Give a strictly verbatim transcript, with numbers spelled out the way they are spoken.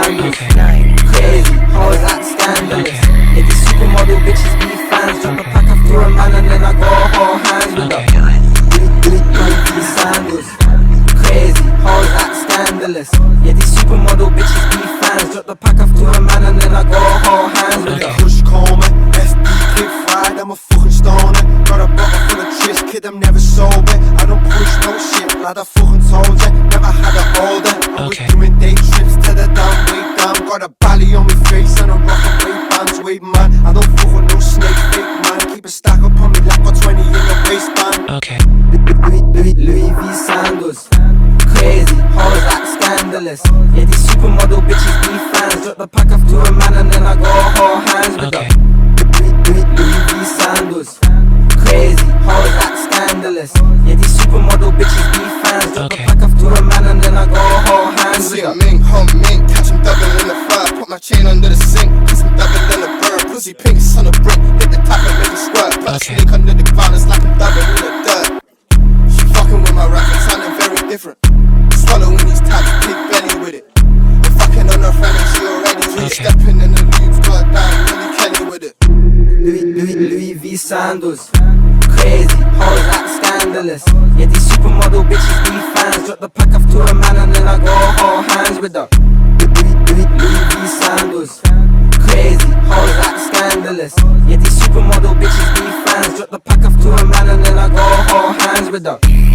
sandals. Okay, nine. Crazy, how is that scandalous? Okay. Yeah, these supermodel bitches be fans. Drop a pack after a man and then I go hold hands with Okay, her. nine. Louis, Louis V sandals. Crazy, how is that scandalous? Yeah, these supermodel bitches be fans. Drop the pack after a man and then I go hold hands with her. Kush komen, S D kid fried, I'm a fucking stoner. Got a bottle full of tris, kid, I'm never sober. I don't push no shit, like I fucking told ya. Never had a older. I was Okay. doing day trips to the down, way down. Got a belly on my face and a rock and weight bands, wait man. I don't fucking no snake, fake man. Keep a stack up on me like got twenty in the waistband. Okay, Louis, Louis, Louis V sandals. Crazy, how is that scandalous? Yeah, these supermodel bitches be fans. Drop the pack after a man and then I go hold hands with her. okay, Louis, Louis, Louis V sandals. Crazy, how is that scandalous? Yeah, these supermodel bitches be fans. Drop Okay. the pack after a man and then I go hold hands with See her. a mink, hum mink, catch him double in the fire. Put my chain under the sink, kiss him double in the bird. Pussy pink, son of brick, hit the tap and make it squirt. Put a Okay. snake under the ground, it's like I'm double in the dirt. She fucking with my rap, it's sounding very different. Swallowing these tabs, big belly with it. I'm fucking on her friend and she already with it. Okay. Stepping in the loops, got down, Lily Kelly with it. Louis, Louis, Louis V sandals. Crazy, how is that scandalous? Yeah, these supermodel bitches be fans. Drop the pack after a man and then I go hold hands with her. Louis, Louis, Louis V sandals. Crazy, how is that scandalous? Yeah, these supermodel bitches be fans. Drop the pack after a man and then I go hold hands with her.